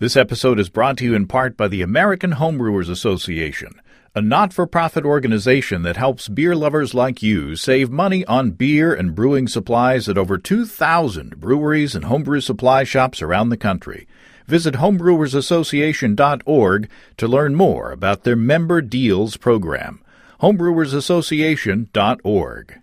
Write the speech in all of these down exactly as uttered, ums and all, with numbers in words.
This episode is brought to you in part by the American Homebrewers Association, a not-for-profit organization that helps beer lovers like you save money on beer and brewing supplies at over two thousand breweries and homebrew supply shops around the country. Visit homebrewers association dot org to learn more about their Member Deals program. homebrewers association dot org.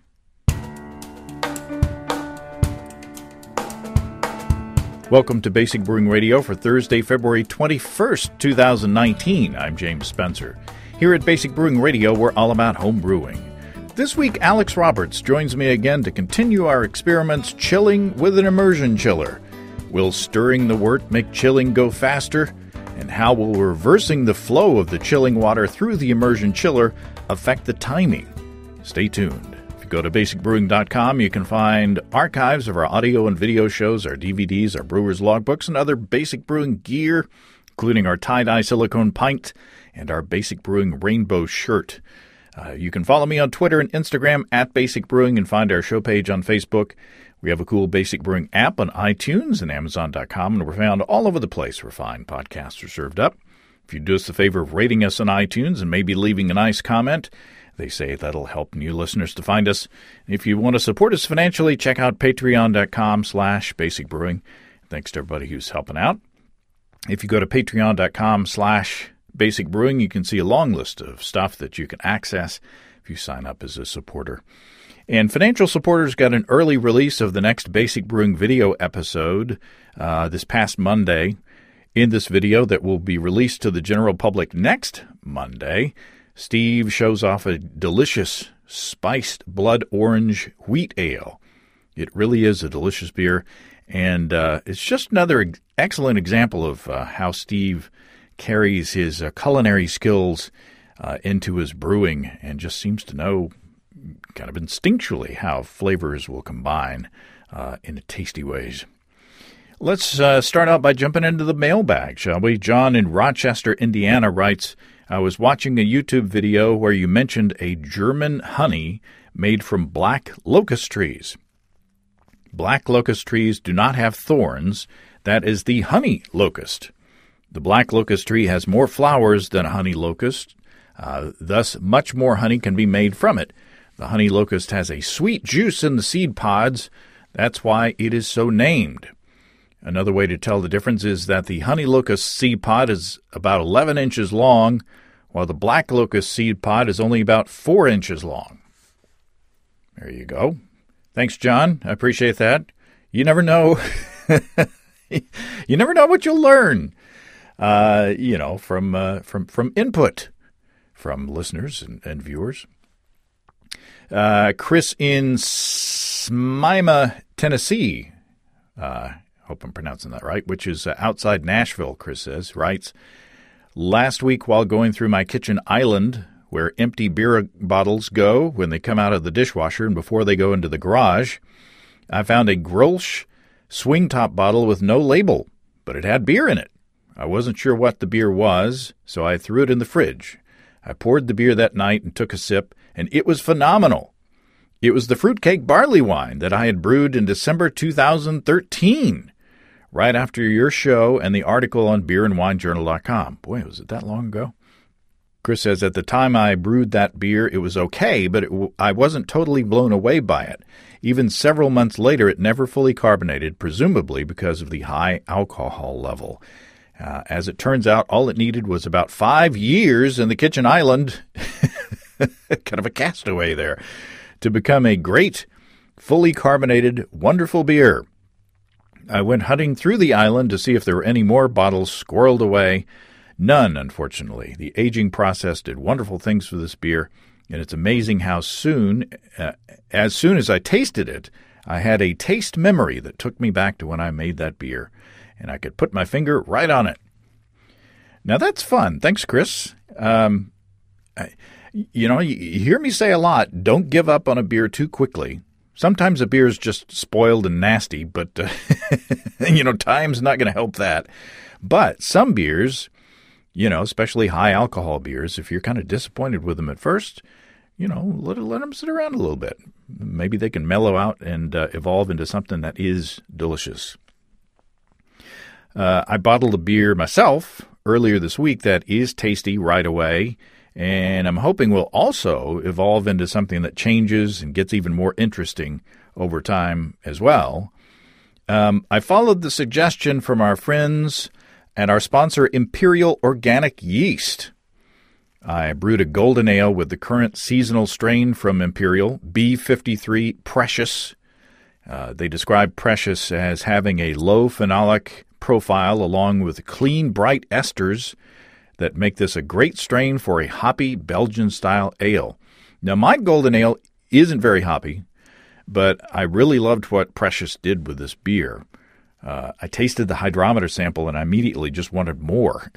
Welcome to Basic Brewing Radio for Thursday, February twenty-first, twenty nineteen. I'm James Spencer. Here at Basic Brewing Radio, we're all about home brewing. This week, Alex Roberts joins me again to continue our experiments chilling with an immersion chiller. Will stirring the wort make chilling go faster? And how will reversing the flow of the chilling water through the immersion chiller affect the timing? Stay tuned. Go to basic brewing dot com. You can find archives of our audio and video shows, our D V Ds, our brewer's logbooks, and other basic brewing gear, including our tie-dye silicone pint and our Basic Brewing rainbow shirt. Uh, you can follow me on Twitter and Instagram at Basic Brewing and find our show page on Facebook. We have a cool Basic Brewing app on iTunes and amazon dot com, and we're found all over the place where fine podcasts are served up. If you do us the favor of rating us on iTunes and maybe leaving a nice comment, they say that'll help new listeners to find us. If you want to support us financially, check out patreon dot com slash basic brewing. Thanks to everybody who's helping out. If you go to patreon dot com slash basic brewing, you can see a long list of stuff that you can access if you sign up as a supporter. And financial supporters got an early release of the next Basic Brewing video episode uh, this past Monday. In this video that will be released to the general public next Monday, Steve shows off a delicious spiced blood orange wheat ale. It really is a delicious beer, and uh, it's just another ex- excellent example of uh, how Steve carries his uh, culinary skills uh, into his brewing and just seems to know kind of instinctually how flavors will combine uh, in tasty ways. Let's uh, start out by jumping into the mailbag, shall we? John in Rochester, Indiana writes, I was watching a YouTube video where you mentioned a German honey made from black locust trees. Black locust trees do not have thorns. That is the honey locust. The black locust tree has more flowers than a honey locust. Uh, thus, much more honey can be made from it. The honey locust has a sweet juice in the seed pods. That's why it is so named. Another way to tell the difference is that the honey locust seed pod is about eleven inches long, while the black locust seed pod is only about four inches long. There you go. Thanks, John. I appreciate that. You never know. You never know what you'll learn, uh, you know, from uh, from from input from listeners and, and viewers. Uh, Chris in Smyrna, Tennessee, uh hope I'm pronouncing that right, which is uh, outside Nashville, Chris says, writes, last week while going through my kitchen island, where empty beer bottles go when they come out of the dishwasher and before they go into the garage, I found a Grolsch swing top bottle with no label, but it had beer in it. I wasn't sure what the beer was, so I threw it in the fridge. I poured the beer that night and took a sip, and it was phenomenal. It was the fruitcake barley wine that I had brewed in December two thousand thirteen. Right after your show and the article on beer and wine journal dot com. Boy, was it that long ago? Chris says, at the time I brewed that beer, it was okay, but it w- I wasn't totally blown away by it. Even several months later, it never fully carbonated, presumably because of the high alcohol level. Uh, as it turns out, all it needed was about five years in the kitchen island, kind of a castaway there, to become a great, fully carbonated, wonderful beer. I went hunting through the island to see if there were any more bottles squirreled away. None, unfortunately. The aging process did wonderful things for this beer, and it's amazing how soon, uh, as soon as I tasted it, I had a taste memory that took me back to when I made that beer, and I could put my finger right on it. Now, that's fun. Thanks, Chris. Um, I, you know, you, you hear me say a lot, don't give up on a beer too quickly. Sometimes a beer is just spoiled and nasty, but, uh, you know, time's not going to help that. But some beers, you know, especially high alcohol beers, if you're kind of disappointed with them at first, you know, let, let them sit around a little bit. Maybe they can mellow out and uh, evolve into something that is delicious. Uh, I bottled a beer myself earlier this week that is tasty right away, and I'm hoping will also evolve into something that changes and gets even more interesting over time as well. Um, I followed the suggestion from our friends and our sponsor, Imperial Organic Yeast. I brewed a golden ale with the current seasonal strain from Imperial, B fifty-three Precious. Uh, they describe Precious as having a low phenolic profile along with clean, bright esters that make this a great strain for a hoppy Belgian-style ale. Now, my golden ale isn't very hoppy, but I really loved what Precious did with this beer. Uh, I tasted the hydrometer sample and I immediately just wanted more.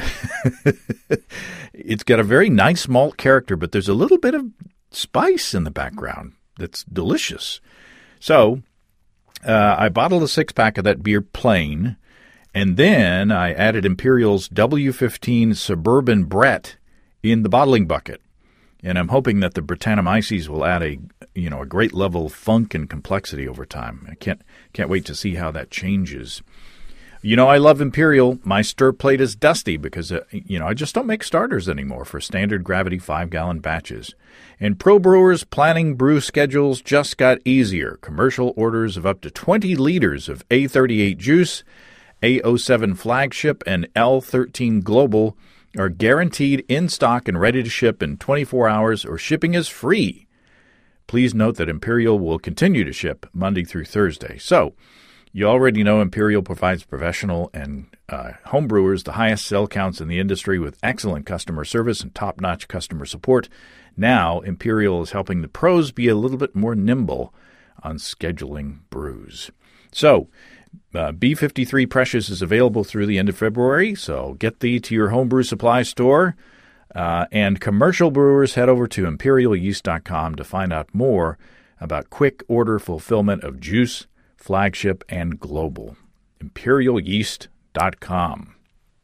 It's got a very nice malt character, but there's a little bit of spice in the background that's delicious. So uh, I bottled a six-pack of that beer plain, and then I added Imperial's W fifteen Suburban Brett in the bottling bucket. And I'm hoping that the Brettanomyces will add a, you know, a great level of funk and complexity over time. I can't can't wait to see how that changes. You know, I love Imperial. My stir plate is dusty because, uh, you know, I just don't make starters anymore for standard gravity five-gallon batches. And Pro Brewers planning brew schedules just got easier. Commercial orders of up to twenty liters of A thirty-eight Juice, A oh seven Flagship, and L thirteen Global are guaranteed in stock and ready to ship in twenty-four hours, or shipping is free. Please note that Imperial will continue to ship Monday through Thursday. So, you already know Imperial provides professional and uh, home brewers the highest cell counts in the industry with excellent customer service and top-notch customer support. Now, Imperial is helping the pros be a little bit more nimble on scheduling brews. So, Uh, B fifty-three Precious is available through the end of February, so get thee to your homebrew supply store. Uh, and commercial brewers, head over to imperial yeast dot com to find out more about quick order fulfillment of Juice, Flagship, and Global. imperial yeast dot com.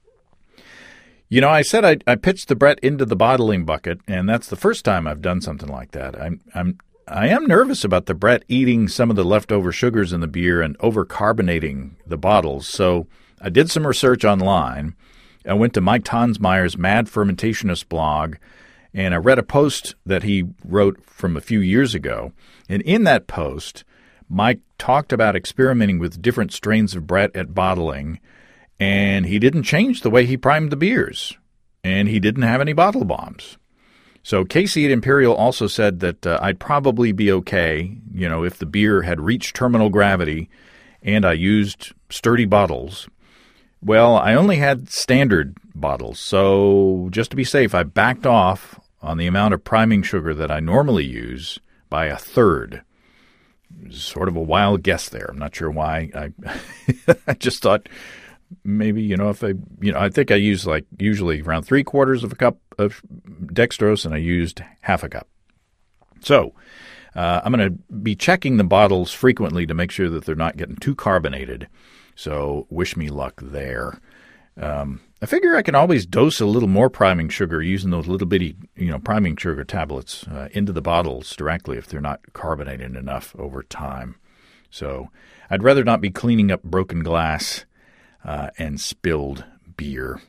You know, I said I, I pitched the Brett into the bottling bucket, and that's the first time I've done something like that. I'm I'm I am nervous about the Brett eating some of the leftover sugars in the beer and over-carbonating the bottles, so I did some research online. I went to Mike Tonsmeyer's Mad Fermentationist blog, and I read a post that he wrote from a few years ago. And in that post, Mike talked about experimenting with different strains of Brett at bottling, and he didn't change the way he primed the beers, and he didn't have any bottle bombs. So Casey at Imperial also said that uh, I'd probably be okay, you know, if the beer had reached terminal gravity and I used sturdy bottles. Well, I only had standard bottles, so just to be safe, I backed off on the amount of priming sugar that I normally use by a third. Sort of a wild guess there. I'm not sure why. I I just thought maybe, you know, if I, you know, I think I use like usually around three quarters of a cup of dextrose, and I used half a cup. So uh, I'm going to be checking the bottles frequently to make sure that they're not getting too carbonated. So wish me luck there. Um, I figure I can always dose a little more priming sugar using those little bitty, you know, priming sugar tablets uh, into the bottles directly if they're not carbonated enough over time. So I'd rather not be cleaning up broken glass uh, and spilled beer.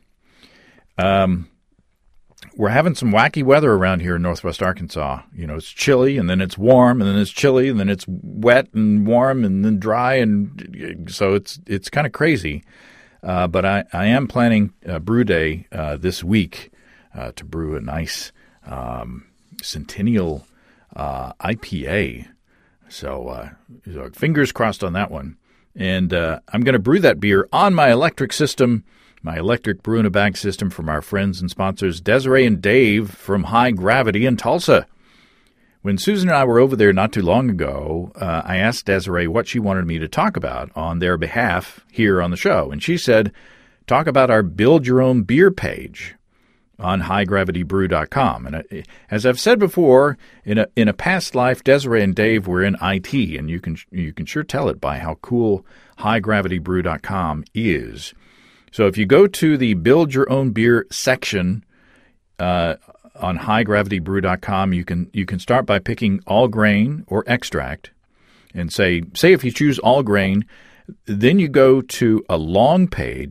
Um, we're having some wacky weather around here in northwest Arkansas. You know, it's chilly, and then it's warm, and then it's chilly, and then it's wet and warm, and then dry, and so it's it's kind of crazy. Uh, but I, I am planning a brew day uh, this week uh, to brew a nice um, Centennial uh, I P A. So, uh, so fingers crossed on that one. And uh, I'm going to brew that beer on my electric system, my electric brew-in-a-bag system from our friends and sponsors, Desiree and Dave from High Gravity in Tulsa. When Susan and I were over there not too long ago, uh, I asked Desiree what she wanted me to talk about on their behalf here on the show. And she said, talk about our Build Your Own Beer page on high gravity brew dot com. And uh, as I've said before, in a in a past life, Desiree and Dave were in I T, and you can you can sure tell it by how cool high gravity brew dot com is. So if you go to the Build Your Own Beer section uh, on high gravity brew dot com, you can you can start by picking all grain or extract, and say say if you choose all grain, then you go to a long page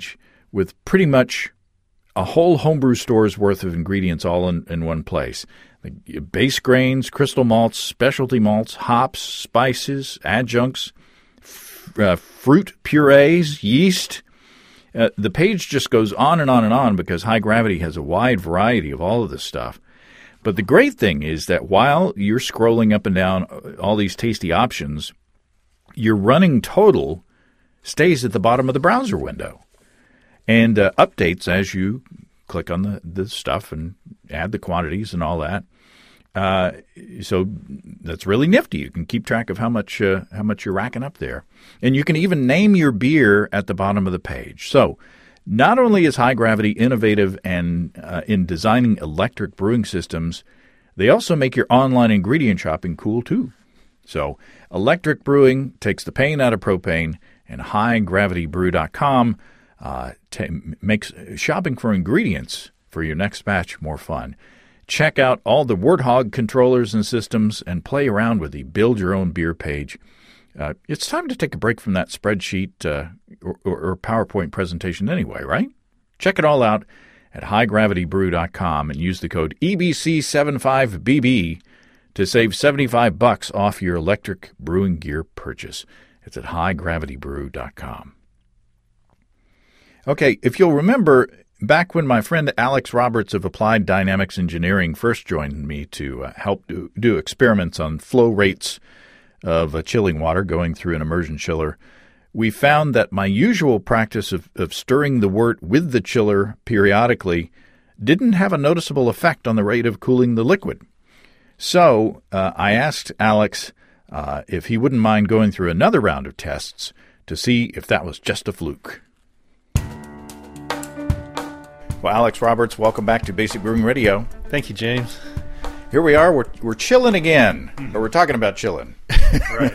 with pretty much a whole homebrew store's worth of ingredients all in, in one place. Base grains, crystal malts, specialty malts, hops, spices, adjuncts, f- uh, fruit purees, yeast. Uh, the page just goes on and on and on because High Gravity has a wide variety of all of this stuff. But the great thing is that while you're scrolling up and down all these tasty options, your running total stays at the bottom of the browser window and uh, updates as you click on the, the stuff and add the quantities and all that. Uh, so that's really nifty. You can keep track of how much uh, how much you're racking up there. And you can even name your beer at the bottom of the page. So not only is High Gravity innovative and uh, in designing electric brewing systems, they also make your online ingredient shopping cool too. So electric brewing takes the pain out of propane, and high gravity brew dot com uh, t- makes shopping for ingredients for your next batch more fun. Check out all the Warthog controllers and systems and play around with the Build Your Own Beer page. Uh, it's time to take a break from that spreadsheet uh, or, or PowerPoint presentation anyway, right? Check it all out at high gravity brew dot com and use the code E B C seventy-five B B to save seventy-five bucks off your electric brewing gear purchase. It's at high gravity brew dot com. Okay, if you'll remember, back when my friend Alex Roberts of Applied Dynamics Engineering first joined me to uh, help do, do experiments on flow rates of uh, chilling water going through an immersion chiller, we found that my usual practice of, of stirring the wort with the chiller periodically didn't have a noticeable effect on the rate of cooling the liquid. So uh, I asked Alex uh, if he wouldn't mind going through another round of tests to see if that was just a fluke. Well, Alex Roberts, welcome back to Basic Brewing Radio. Thank you, James. Here we are. We're we're chilling again, mm-hmm. or we're talking about chilling. Right.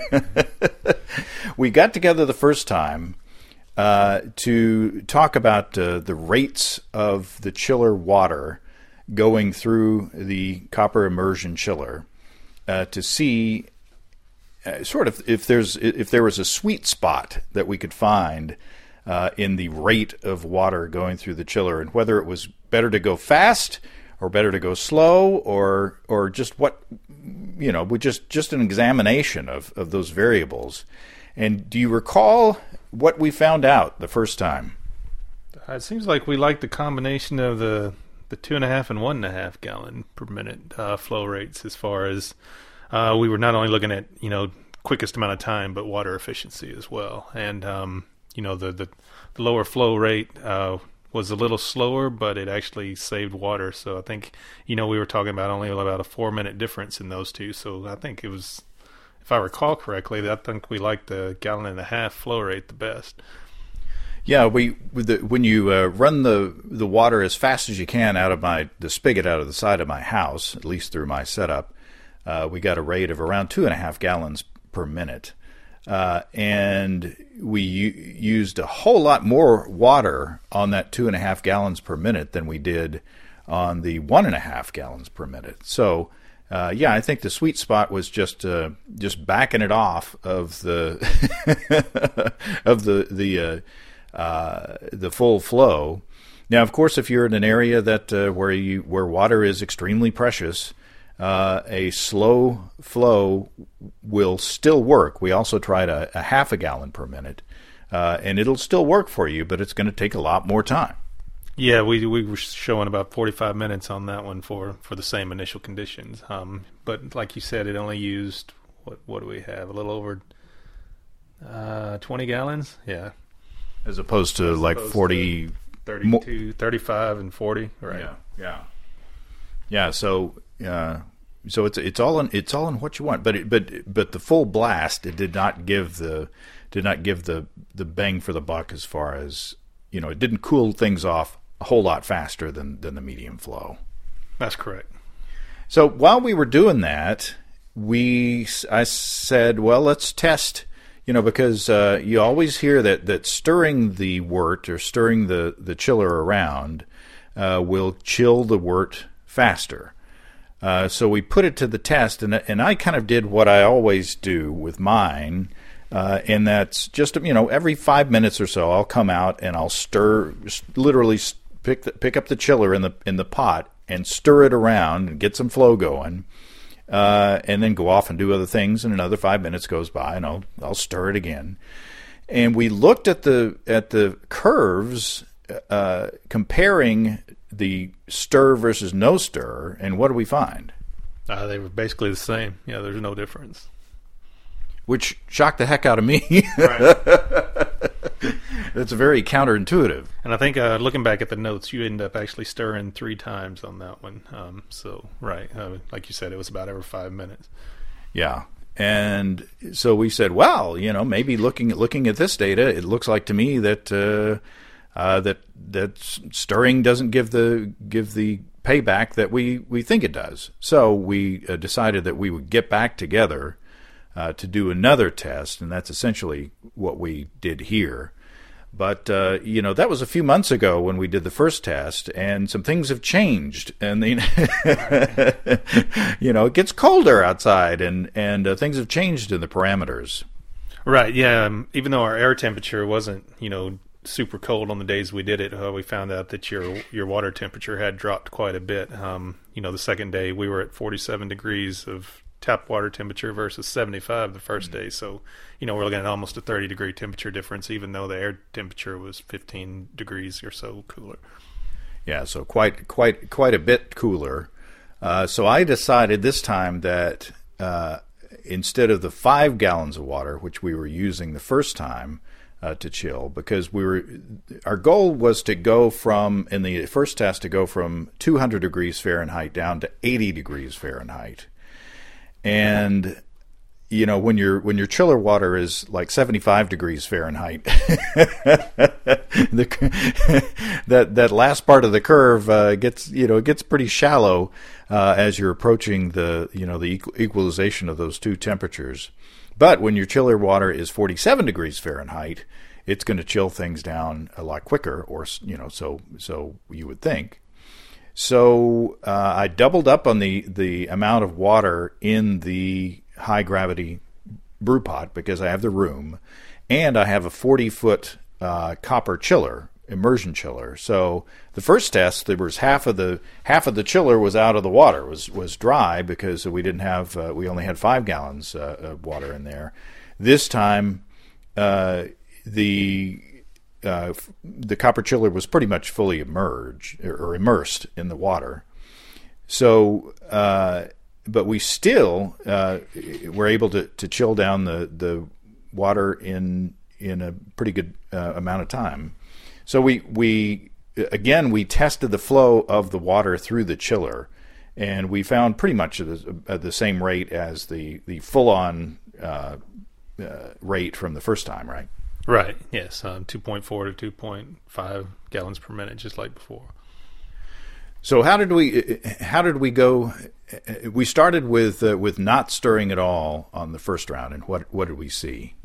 We got together the first time uh, to talk about uh, the rates of the chiller water going through the copper immersion chiller uh, to see uh, sort of if there's if there was a sweet spot that we could find uh, in the rate of water going through the chiller, and whether it was better to go fast or better to go slow, or or just what, you know, we just just an examination of, of those variables. And do you recall what we found out the first time? Uh, it seems like we like the combination of the the two and a half and one and a half gallon per minute uh, flow rates. As far as uh, we were not only looking at, you know, quickest amount of time, but water efficiency as well. And um, you know, the, the the lower flow rate uh, was a little slower, but it actually saved water. So I think, you know, we were talking about only about a four minute difference in those two. So I think it was, if I recall correctly, I think we liked the gallon and a half flow rate the best. Yeah, we with the, when you uh, run the the water as fast as you can out of my the spigot out of the side of my house, at least through my setup, uh, we got a rate of around two and a half gallons per minute, uh, and we u- used a whole lot more water on that two and a half gallons per minute than we did on the one and a half gallons per minute. So. Uh, yeah, I think the sweet spot was just uh, just backing it off of the of the the uh, uh, the full flow. Now, of course, if you're in an area that uh, where you where water is extremely precious, uh, a slow flow will still work. We also tried a, a half a gallon per minute, uh, and it'll still work for you, but it's going to take a lot more time. Yeah, we we were showing about forty-five minutes on that one for, for the same initial conditions. Um, but like you said, it only used, what what do we have, a little over uh, twenty gallons? Yeah. As opposed to As like opposed forty... To thirty-two, mo- thirty-five, and forty, right? Yeah, yeah. Yeah, so uh, so it's it's all in it's all in what you want. But it, but but the full blast, it did not give the did not give the, the bang for the buck as far as, you know, it didn't cool things off a whole lot faster than, than the medium flow. That's correct. So while we were doing that, we I said, well, let's test, you know, because uh, you always hear that, that stirring the wort or stirring the, the chiller around uh, will chill the wort faster. Uh, so we put it to the test, and and I kind of did what I always do with mine. Uh, and that's just, you know, every five minutes or so, I'll come out and I'll stir, literally pick the, pick up the chiller in the in the pot and stir it around and get some flow going, uh, and then go off and do other things. And another five minutes goes by, and I'll I'll stir it again. And we looked at the at the curves, uh, comparing the stir versus no stir, and what do we find? Uh, they were basically the same. Yeah, there's no difference. Which shocked the heck out of me. Right. That's very counterintuitive. And I think uh, looking back at the notes, you ended up actually stirring three times on that one. Um, so, right, uh, like you said, it was about every five minutes. Yeah. And so we said, well, you know, maybe looking looking at this data, it looks like to me that uh, uh, that that stirring doesn't give the give the payback that we, we think it does. So we uh, decided that we would get back together Uh, to do another test, and that's essentially what we did here. But, uh, you know, that was a few months ago when we did the first test, and some things have changed. And, the, you know, it gets colder outside, and, and uh, things have changed in the parameters. Right, yeah. Um, even though our air temperature wasn't, you know, super cold on the days we did it, uh, we found out that your your water temperature had dropped quite a bit. Um, you know, the second day we were at forty-seven degrees of tap water temperature versus seventy-five the first day. So, you know, we're looking at almost a thirty degree temperature difference, even though the air temperature was fifteen degrees or so cooler. Yeah, so quite quite quite a bit cooler. Uh, so I decided this time that uh, instead of the five gallons of water, which we were using the first time uh, to chill, because we were our goal was to go from, in the first test, to go from two hundred degrees Fahrenheit down to eighty degrees Fahrenheit. And, you know, when your when your chiller water is like seventy-five degrees Fahrenheit, the, that that last part of the curve uh, gets you know it gets pretty shallow uh, as you're approaching the you know the equal, equalization of those two temperatures. But when your chiller water is forty-seven degrees Fahrenheit, it's going to chill things down a lot quicker, or you know, so so you would think. So uh, I doubled up on the, the amount of water in the high gravity brew pot because I have the room, and I have a forty foot uh, copper chiller, immersion chiller. So the first test, there was half of the half of the chiller was out of the water, was was dry because we didn't have uh, we only had five gallons uh, of water in there. This time, uh, the Uh, the copper chiller was pretty much fully immersed or immersed in the water. So, uh, but we still uh, were able to, to chill down the, the water in in a pretty good uh, amount of time. So we we again we tested the flow of the water through the chiller, and we found pretty much at the, at the same rate as the the full on uh, uh, rate from the first time, right? Right. Yes. Um, two point four to two point five gallons per minute, just like before. So how did we? How did we go? We started with uh, with not stirring at all on the first round, and what what did we see?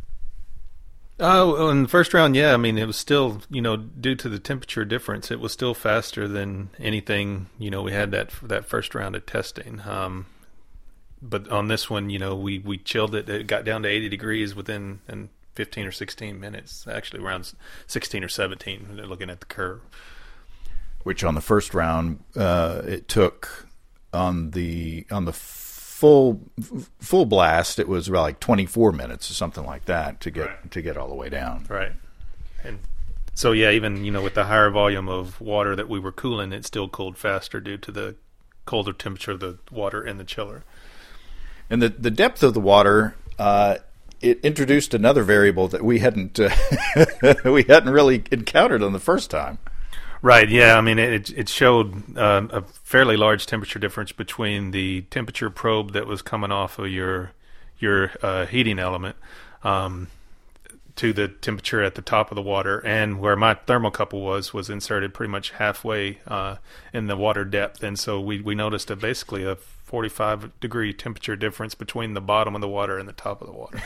Oh, in the first round, yeah. I mean, it was still, you know, due to the temperature difference, it was still faster than anything. You know, we had that that first round of testing. Um, but on this one, you know, we we chilled it. It got down to eighty degrees within and. fifteen or sixteen minutes, actually around sixteen or seventeen, looking at the curve. Which on the first round, uh, it took on the on the full full blast, it was like twenty-four minutes or something like that to get right. to get all the way down. Right. And so yeah, even you know with the higher volume of water that we were cooling, it still cooled faster due to the colder temperature of the water in the chiller. And the the depth of the water. Uh, It introduced another variable that we hadn't uh, we hadn't really encountered on the first time. Right. Yeah. I mean, it it showed uh, a fairly large temperature difference between the temperature probe that was coming off of your your uh, heating element um, to the temperature at the top of the water, and where my thermocouple was was inserted pretty much halfway uh, in the water depth, and so we we noticed a basically a forty-five degree temperature difference between the bottom of the water and the top of the water.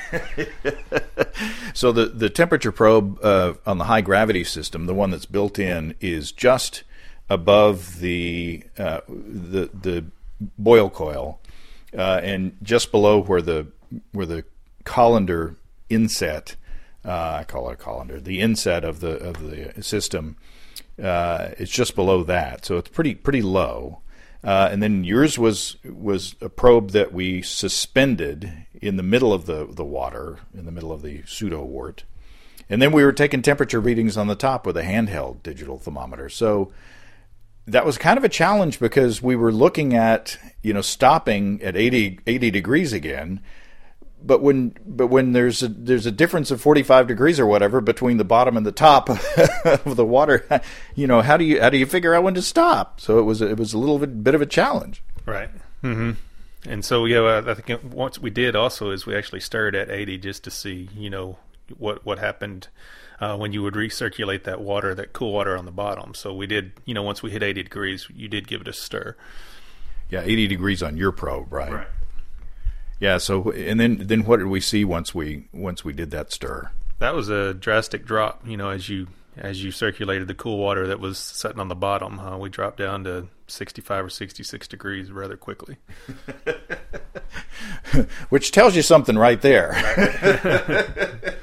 So the, the temperature probe uh, on the high gravity system, the one that's built in, is just above the uh, the the boil coil uh, and just below where the where the colander inset, uh, I call it a colander, the inset of the of the system, uh, it's just below that, so it's pretty pretty low. Uh, and then yours was was a probe that we suspended in the middle of the, the water, in the middle of the pseudo-wort. And then we were taking temperature readings on the top with a handheld digital thermometer. So that was kind of a challenge because we were looking at, you know, stopping at eighty, eighty degrees again. But when but when there's a there's a difference of forty-five degrees or whatever between the bottom and the top of the water, you know, how do you how do you figure out when to stop? So it was it was a little bit, bit of a challenge. Right. Mm-hmm. And so yeah, I think once we did also is we actually stirred at eighty just to see, you know, what what happened uh, when you would recirculate that water, that cool water on the bottom. So we did, you know, once we hit eighty degrees, you did give it a stir. Yeah, eighty degrees on your probe, right? Right. Yeah. So and then then what did we see once we once we did that stir? That was a drastic drop. You know, as you as you circulated the cool water that was sitting on the bottom, uh, we dropped down to sixty-five or sixty-six degrees rather quickly. Which tells you something right there. Right.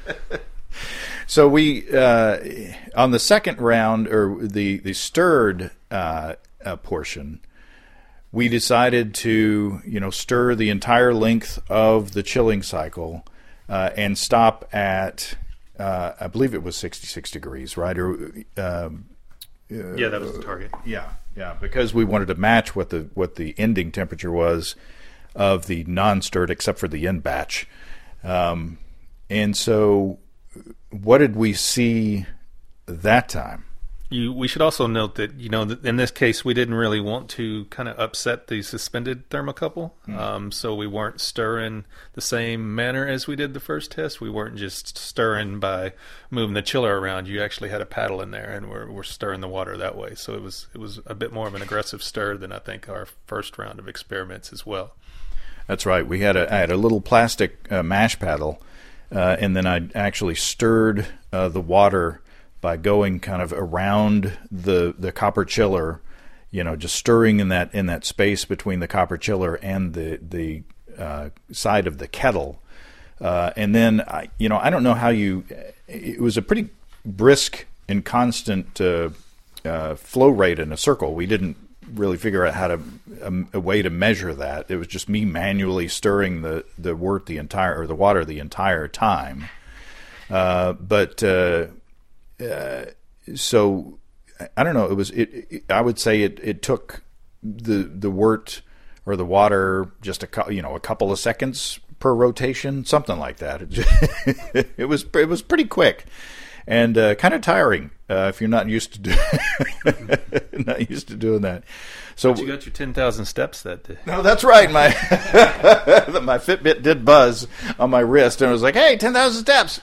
So we uh, on the second round, or the the stirred uh, uh, portion, we decided to, you know, stir the entire length of the chilling cycle uh, and stop at, uh, I believe it was sixty-six degrees, right? Or um, uh, yeah, that was the target. Yeah, yeah, because we wanted to match what the what the ending temperature was of the non-stirred, except for the end batch. Um, and so, what did we see that time? You, we should also note that, you know, in this case, we didn't really want to kind of upset the suspended thermocouple. Mm. Um, so we weren't stirring the same manner as we did the first test. We weren't just stirring by moving the chiller around. You actually had a paddle in there, and we're, we're stirring the water that way. So it was it was a bit more of an aggressive stir than I think our first round of experiments as well. That's right. We had a I had a little plastic uh, mash paddle, uh, and then I actually stirred uh, the water by going kind of around the the copper chiller, you know, just stirring in that in that space between the copper chiller and the the uh, side of the kettle, uh, and then I, you know, I don't know how you. It was a pretty brisk and constant uh, uh, flow rate in a circle. We didn't really figure out how to a, a way to measure that. It was just me manually stirring the the wort the entire or the water the entire time, uh, but. Uh, Uh, so I don't know. It was. It, it. I would say it. It took the the wort or the water just a you know a couple of seconds per rotation, something like that. It, just, it was. It was pretty quick and uh, kind of tiring uh, if you're not used to do, not used to doing that. So but you got your ten thousand steps that day. No, that's right. My my Fitbit did buzz on my wrist, and it was like, "Hey, ten thousand steps."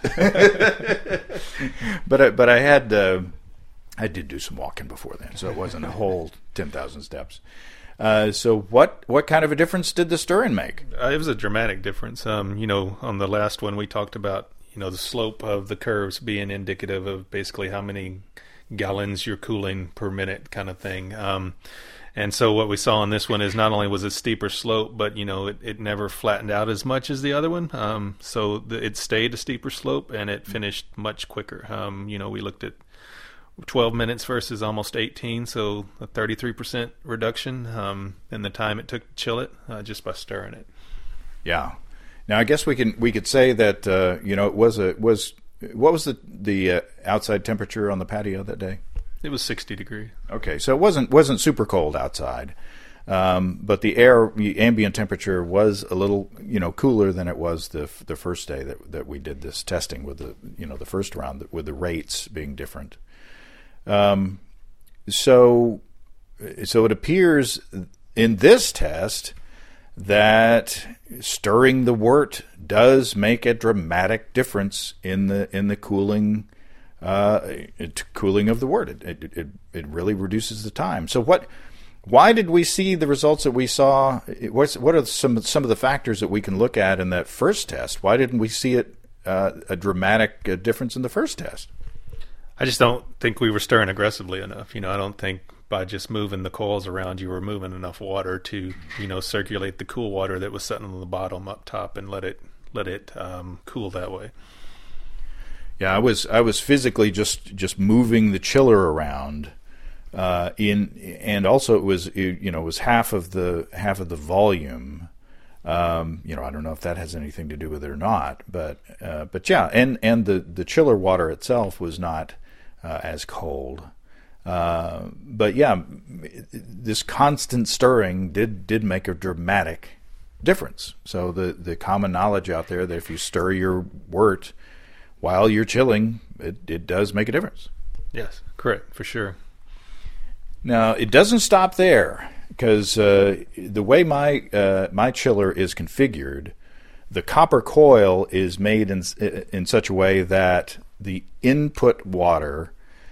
but I, but I had uh, I did do some walking before then, so it wasn't a whole ten thousand steps. Uh, so what what kind of a difference did the stirring make? Uh, it was a dramatic difference. Um, you know, on the last one we talked about, you know, the slope of the curves being indicative of basically how many gallons you're cooling per minute, kind of thing. Um, And so what we saw on this one is not only was it steeper slope, but, you know, it, it never flattened out as much as the other one. Um, so the, it stayed a steeper slope, and it finished much quicker. Um, you know, we looked at twelve minutes versus almost eighteen, so a thirty-three percent reduction um, in the time it took to chill it uh, just by stirring it. Yeah. Now, I guess we can we could say that, uh, you know, it was a was what was the, the uh, outside temperature on the patio that day? It was sixty degrees. Okay, so it wasn't wasn't super cold outside, um, but the air, the ambient temperature was a little, you know, cooler than it was the the first day that that we did this testing with the, you know, the first round with the rates being different. Um, so so it appears in this test that stirring the wort does make a dramatic difference in the in the cooling. Uh, it, cooling of the wort. It, it it it really reduces the time. So what? Why did we see the results that we saw? What's, what are some some of the factors that we can look at in that first test? Why didn't we see it uh, a dramatic uh, difference in the first test? I just don't think we were stirring aggressively enough. You know, I don't think by just moving the coils around you were moving enough water to, you know, circulate the cool water that was sitting on the bottom up top and let it let it um, cool that way. Yeah, I was I was physically just just moving the chiller around, uh, in and also it was it, you know it was half of the half of the volume. Um, you know, I don't know if that has anything to do with it or not, but uh, but yeah, and and the the chiller water itself was not uh, as cold. Uh, but yeah, this constant stirring did did make a dramatic difference. So the the common knowledge out there that if you stir your wort while you're chilling, it, it does make a difference. Yes, correct, for sure. Now, it doesn't stop there, because uh, the way my uh, my chiller is configured, the copper coil is made in in such a way that the input water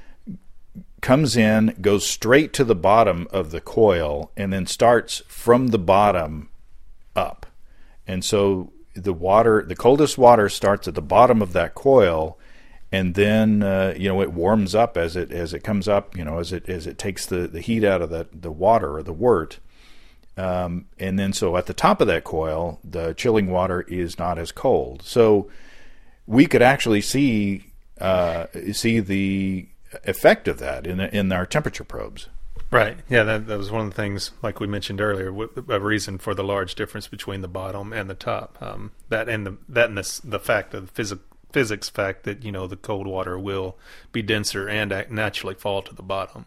comes in, goes straight to the bottom of the coil, and then starts from the bottom up. And so the water, the coldest water starts at the bottom of that coil, and then uh, you know it warms up as it as it comes up. You know as it as it takes the, the heat out of the the water or the wort, um, and then so at the top of that coil, the chilling water is not as cold. So we could actually see uh, see the effect of that in in our temperature probes. Right. Yeah, that, that was one of the things, like we mentioned earlier, a reason for the large difference between the bottom and the top. Um, that and the that and the, the fact of the physics physics fact that you know the cold water will be denser and naturally fall to the bottom.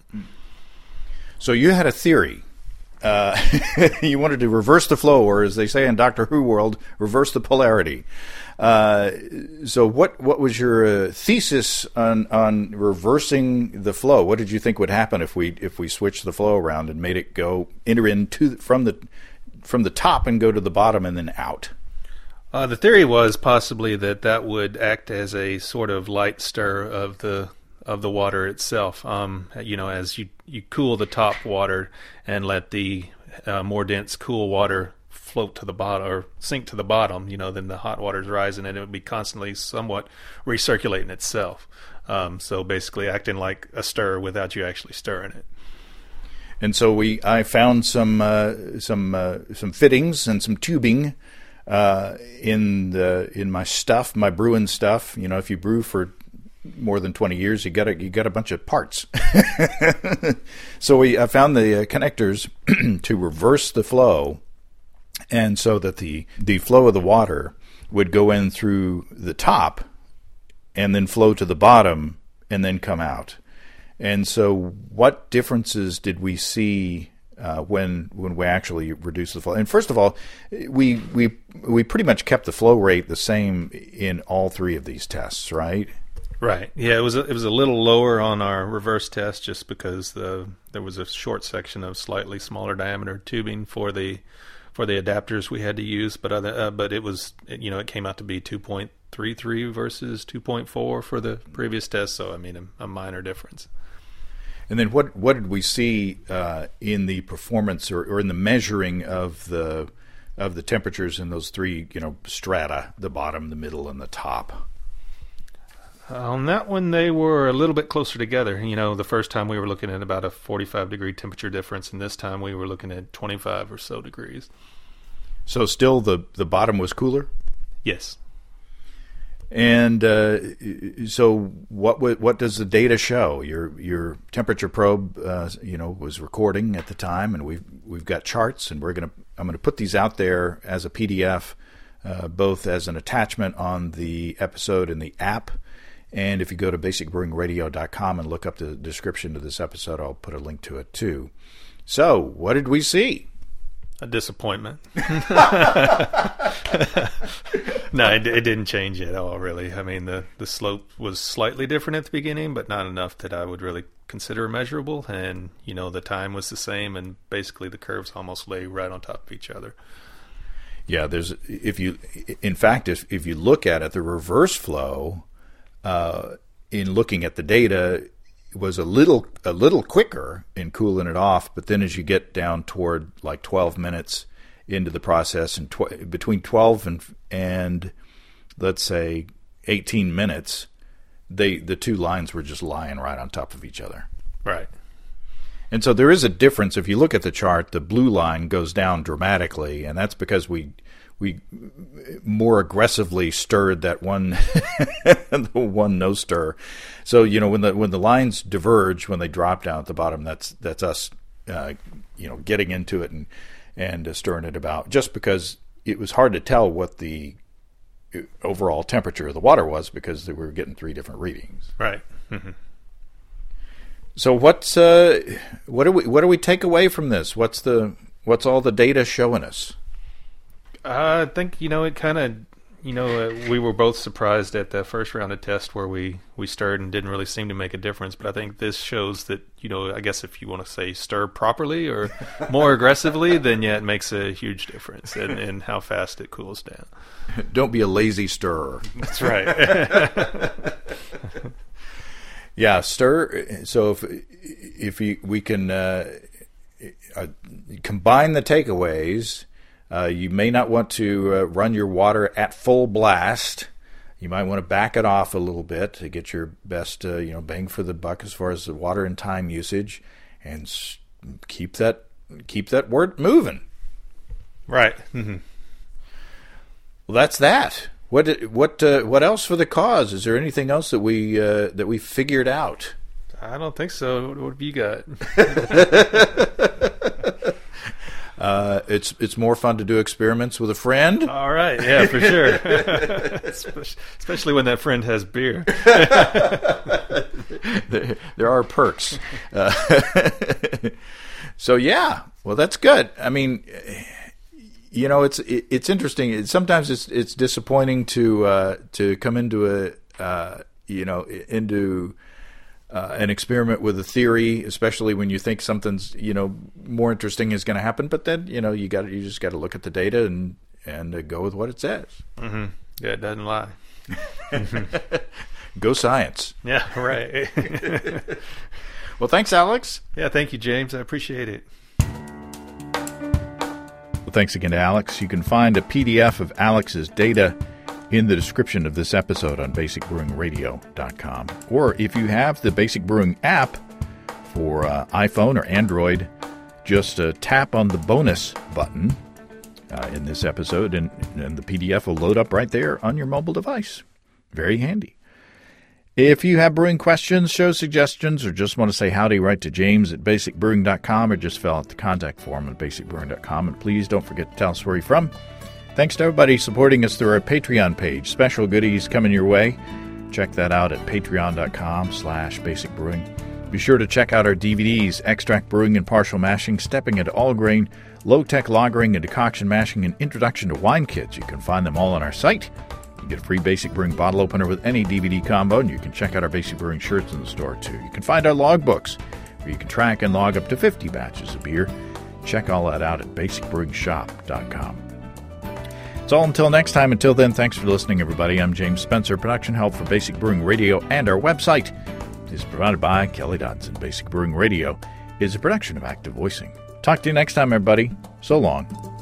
So you had a theory. Uh, you wanted to reverse the flow, or as they say in Doctor Who world, reverse the polarity. Uh, so what what was your uh, thesis on on reversing the flow? What did you think would happen if we if we switched the flow around and made it go enter into from the from the top and go to the bottom and then out? Uh, the theory was possibly that that would act as a sort of light stir of the of the water itself. Um, you know, as you you cool the top water and let the uh, more dense cool water float to the bottom or sink to the bottom, you know, then the hot water's rising and it would be constantly somewhat recirculating itself. Um, so basically acting like a stir without you actually stirring it. And so we, I found some uh, some uh, some fittings and some tubing uh, in the in my stuff, my brewing stuff. You know, if you brew for more than twenty years, you got a you got a bunch of parts. So we, I found the uh, connectors to reverse the flow. And so that the, the flow of the water would go in through the top and then flow to the bottom and then come out. And so what differences did we see uh, when when we actually reduced the flow? And first of all, we we we pretty much kept the flow rate the same in all three of these tests, right? Right. Yeah, it was a, it was a little lower on our reverse test just because the there was a short section of slightly smaller diameter tubing for the for the adapters we had to use, but other, uh, but it was, you know, it came out to be two point three three versus two point four for the previous test, so I mean a, a minor difference. And then what what did we see uh, in the performance or, or in the measuring of the of the temperatures in those three, you know, strata, the bottom, the middle, and the top? On that one, they were a little bit closer together. You know, the first time we were looking at about a forty-five degree temperature difference, and this time we were looking at twenty-five or so degrees. So still the, the bottom was cooler? Yes. And uh, so what what does the data show? Your your temperature probe, uh, you know, was recording at the time, and we've we've got charts, and we're gonna I'm gonna put these out there as a P D F, uh, both as an attachment on the episode in the app. And if you go to basic brewing radio dot com and look up the description of this episode, I'll put a link to it too. So, what did we see? A disappointment. No, it, it didn't change at all, really. I mean, the, the slope was slightly different at the beginning, but not enough that I would really consider measurable. And, you know, the time was the same, and basically the curves almost lay right on top of each other. Yeah, there's, if you, in fact, if, if you look at it, the reverse flow, Uh, in looking at the data, it was a little a little quicker in cooling it off, but then as you get down toward like twelve minutes into the process, and tw- between twelve and and let's say eighteen minutes, they the two lines were just lying right on top of each other. Right. And so there is a difference. If you look at the chart, the blue line goes down dramatically, and that's because we we more aggressively stirred that one the one no stir. So you know when the when the lines diverge, when they drop down at the bottom, that's that's us uh, you know getting into it and and uh, stirring it about. Just because it was hard to tell what the overall temperature of the water was because we were getting three different readings. Right. Mm-hmm. So what's uh, what do we what do we take away from this? What's the what's all the data showing us? Uh, I think, you know, it kind of, you know, uh, we were both surprised at the first round of tests where we, we stirred and didn't really seem to make a difference. But I think this shows that, you know, I guess if you want to say stir properly or more aggressively, then yeah, it makes a huge difference in, in how fast it cools down. Don't be a lazy stirrer. That's right. Yeah, stir. So if if we, we can uh, uh, combine the takeaways. Uh, you may not want to uh, run your water at full blast. You might want to back it off a little bit to get your best, uh, you know, bang for the buck as far as the water and time usage, and s- keep that keep that wort moving. Right. Mm-hmm. Well, that's that. What what uh, what else for the cause? Is there anything else that we uh, that we figured out? I don't think so. What, what have you got? Uh, it's it's more fun to do experiments with a friend. All right, yeah, for sure. Especially when that friend has beer. there, there are perks. Uh, so yeah, well, that's good. I mean, you know, it's it, it's interesting. Sometimes it's it's disappointing to uh, to come into a uh, you know into. Uh, an experiment with a theory, especially when you think something's you know more interesting is going to happen, but then you know you got you just got to look at the data and and uh, go with what it says. Mm-hmm. Yeah, it doesn't lie. Go science. Yeah, right. Well, thanks, Alex. Yeah, thank you, James. I appreciate it. Well, thanks again to Alex. You can find a P D F of Alex's data in the description of this episode on basic brewing radio dot com. Or if you have the Basic Brewing app for uh, iPhone or Android, just uh, tap on the bonus button uh, in this episode, and, and the P D F will load up right there on your mobile device. Very handy. If you have brewing questions, show suggestions, or just want to say howdy, write to James at basic brewing dot com or just fill out the contact form at basic brewing dot com. And please don't forget to tell us where you're from. Thanks to everybody supporting us through our Patreon page. Special goodies coming your way. Check that out at patreon dot com slash basic brewing. Be sure to check out our D V Ds, Extract Brewing and Partial Mashing, Stepping into All Grain, Low-Tech Lagering and Decoction Mashing, and Introduction to Wine Kits. You can find them all on our site. You get a free Basic Brewing bottle opener with any D V D combo, and you can check out our Basic Brewing shirts in the store, too. You can find our logbooks, where you can track and log up to fifty batches of beer. Check all that out at basic brewing shop dot com. It's all until next time. Until then, thanks for listening, everybody. I'm James Spencer. Production help for Basic Brewing Radio and our website is provided by Kelly Dodson. Basic Brewing Radio is a production of Active Voicing. Talk to you next time, everybody. So long.